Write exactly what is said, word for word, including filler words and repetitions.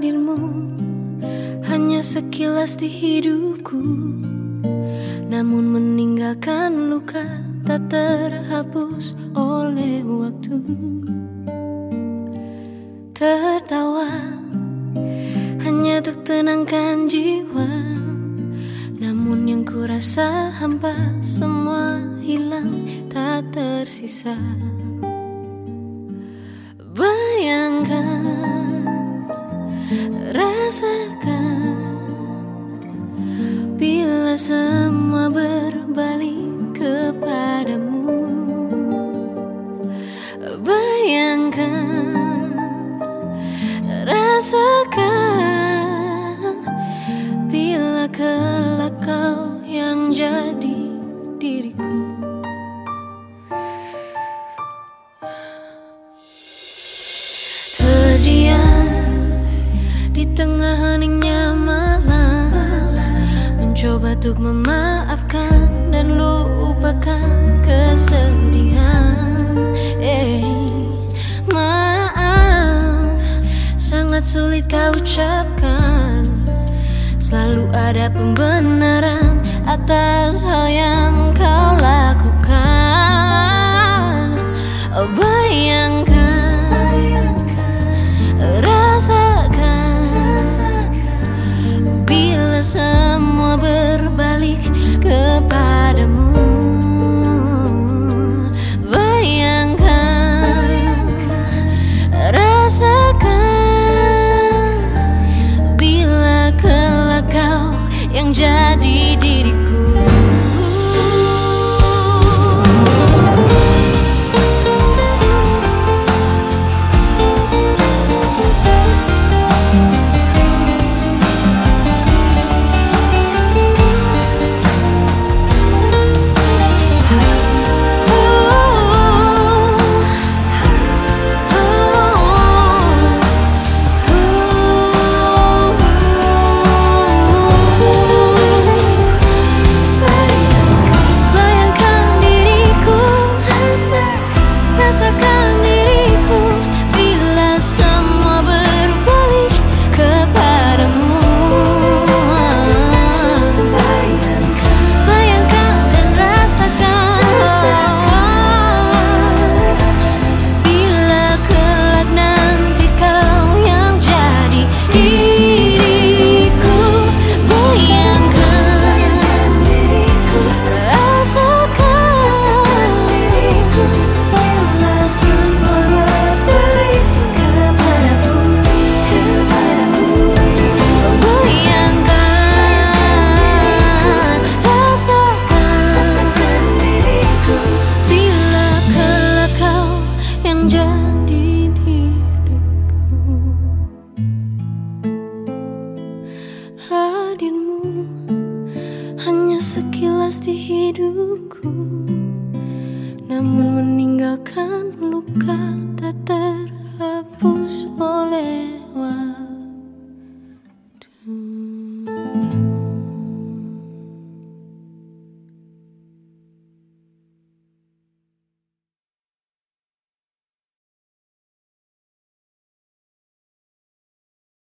hadirmu hanya sekilas di hidupku, namun meninggalkan luka tak terhapus oleh waktu. Tertawa hanya untuk tenangkan jiwa, namun yang ku rasa hampa, semua hilang tak tersisa. Bayangkan, rasakan, bila semua berbalik kepadamu. Bayangkan, rasakan, bila kelak kau yang jadi diriku. Terdiam di tengah heningnya malam, mencoba untuk memaafkan dan lupakan kesedihan. Eh, maaf, sangat sulit kau ucapkan. Selalu ada pembenaran atas hal yang kau lakukan.